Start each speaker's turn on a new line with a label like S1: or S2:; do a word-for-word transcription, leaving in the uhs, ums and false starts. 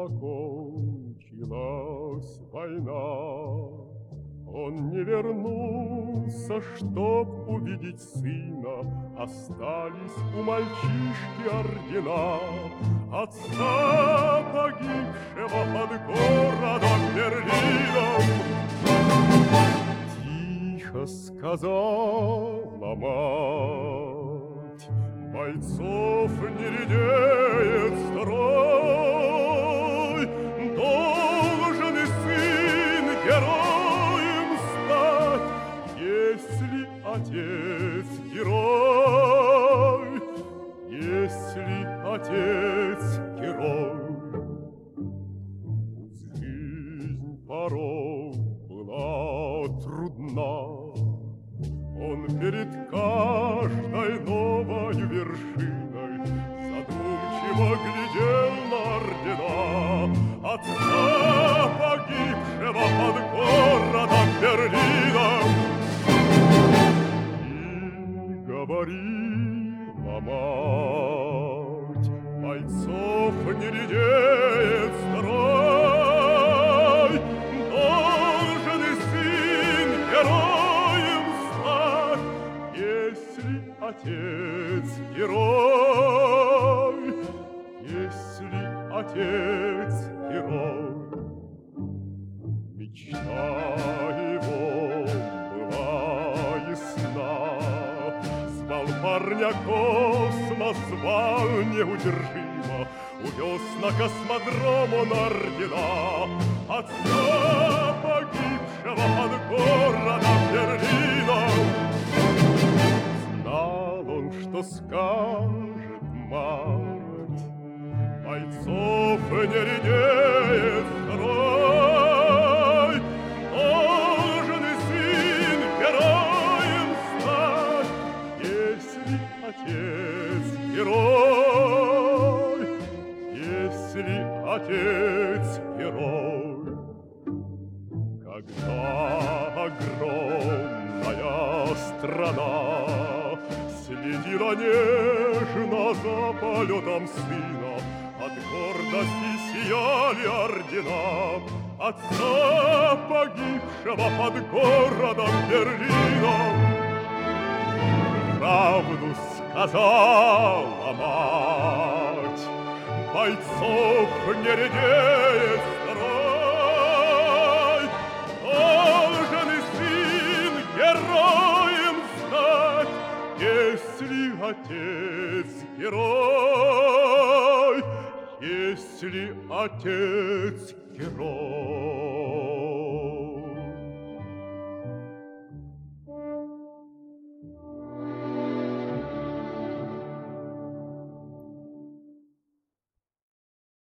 S1: закончилась война, он не вернулся, чтоб увидеть сына. Остались у мальчишки ордена отца, погибшего под городом Берлином. Тихо сказала мать: бойцов не редеет строй, должен и сын героем стать, если отец герой, если отец герой. Жизнь порой была трудна, он перед каждой новой вершиной задумчиво глядел на ордена отца, погибшего под городом Берлином. И говорила мать: бойцов не редеет строй, должен и сын героем стать, если отец герой, если отец герой. Мечта его была ясна, звал парня космос, звал неудержимо, увез на космодром он ордена отца, погибшего под городом Берлином. Знал он, что скажет мать: бойцов не редеет строй, должен и сын героем стать, если отец герой, если отец герой. Когда огромная страна следила нежно за полетом сына, от гордости сияли ордена отца, погибшего под городом Берлином. Правду сказала мать: бойцов не редеет строй, должен и сын героем стать, если отец герой, если отец герой.